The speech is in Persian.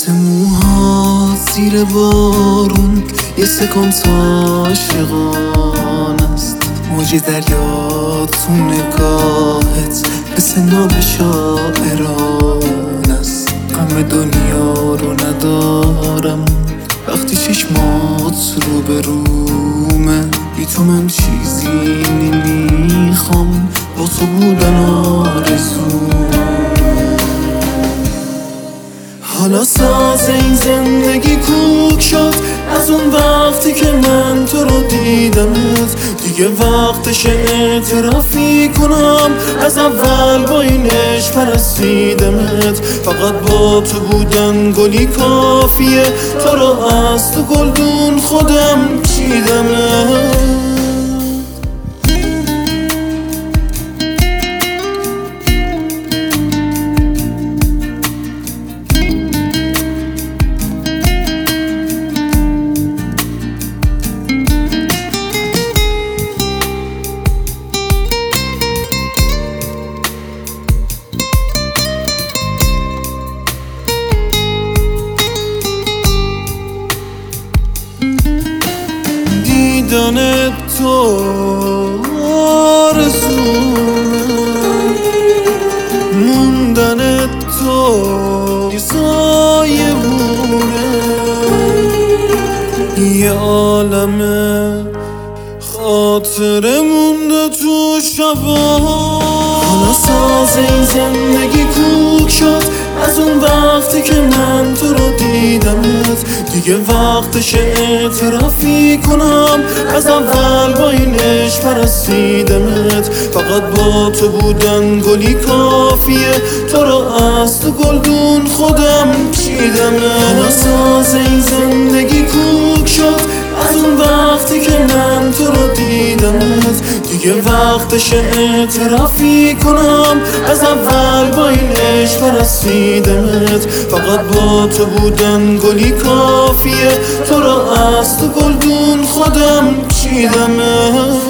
مثل موها زیر بارون یه سکانس عاشقان است. موج دریا تو نگاهت مثل نام شاعران است. غم دنیا رو ندارم وقتی چشمات رو به رومه. بی تو من چیزی نمیخوام، با تو بودن آرزومه. حالا ساز این زندگی کوک شد از اون وقتی که من تو رو دیدمت. دیگه وقتش اعترافی کنم از اول با این عشق پرستیدمت. فقط با تو بودن گلی کافیه، تو رو از تو گلدون خودم چیدمت. دیدن تو آرزومه، موندن تو سایه مونه. یه عالمه خاطره مونده تو شبا. حالا ساز این زندگی کوک شد از اون وقتی که من تو رو دیدمت. دیگه وقتش اعترافی کنم از اول با این عشق پرستیدمت. فقط با تو بودن گلی کافیه، تو رو از تو گلدون خودم چیدمت. حالا ساز این زندگی کوک شد از اون وقتی که من تو رو دیدمت. دیگه وقتش اعترافی کنم از اول با این عشق پرستیدمت. فقط با تو بودن گلی کافیه، تو رو از تو گلدون خودم چیدمت.